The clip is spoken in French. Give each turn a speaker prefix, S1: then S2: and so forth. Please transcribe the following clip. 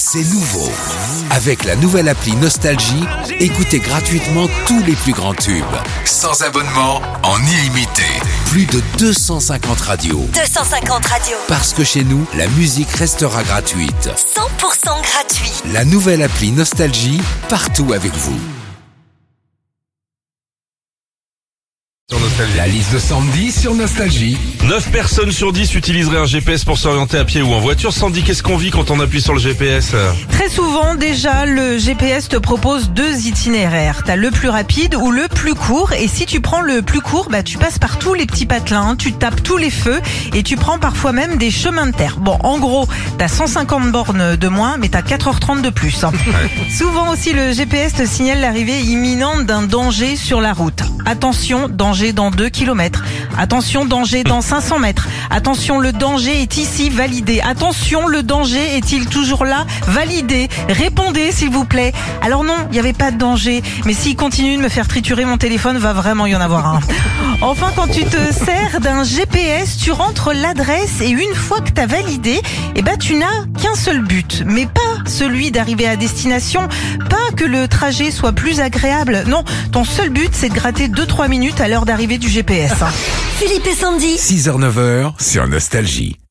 S1: C'est nouveau. Avec la nouvelle appli Nostalgie, écoutez gratuitement tous les plus grands tubes. Sans abonnement, en illimité. Plus de 250 radios.
S2: 250 radios.
S1: Parce que chez nous, la musique restera gratuite.
S2: 100% gratuit.
S1: La nouvelle appli Nostalgie, partout avec vous. La liste de Sandy sur Nostalgie.
S3: 9 personnes sur 10 utiliseraient un GPS pour s'orienter à pied ou en voiture. Sandy, qu'est-ce qu'on vit quand on appuie sur le GPS ?
S4: Très souvent, déjà, le GPS te propose 2 itinéraires. T'as le plus rapide ou le plus court. Et si tu prends le plus court, tu passes par tous les petits patelins, tu tapes tous les feux et tu prends parfois même des chemins de terre. Bon, en gros, t'as 150 bornes de moins, mais t'as 4h30 de plus. Ouais. Souvent aussi, le GPS te signale l'arrivée imminente d'un danger sur la route. Attention, danger dans 2 km. Attention, danger dans 500 mètres. Attention, le danger est ici, validé. Attention, le danger est-il toujours là, validé. Répondez, s'il vous plaît. Alors non, il n'y avait pas de danger. Mais s'il continue de me faire triturer mon téléphone, va vraiment y en avoir un. Enfin, quand tu te sers d'un GPS, tu rentres l'adresse et une fois que tu as validé, tu n'as qu'un seul but. Mais pas celui d'arriver à destination, pas que le trajet soit plus agréable. Non, ton seul but, c'est de gratter 2-3 minutes à l'heure d'arrivée du GPS.
S2: Philippe et Sandy.
S1: 6h-9h sur Nostalgie.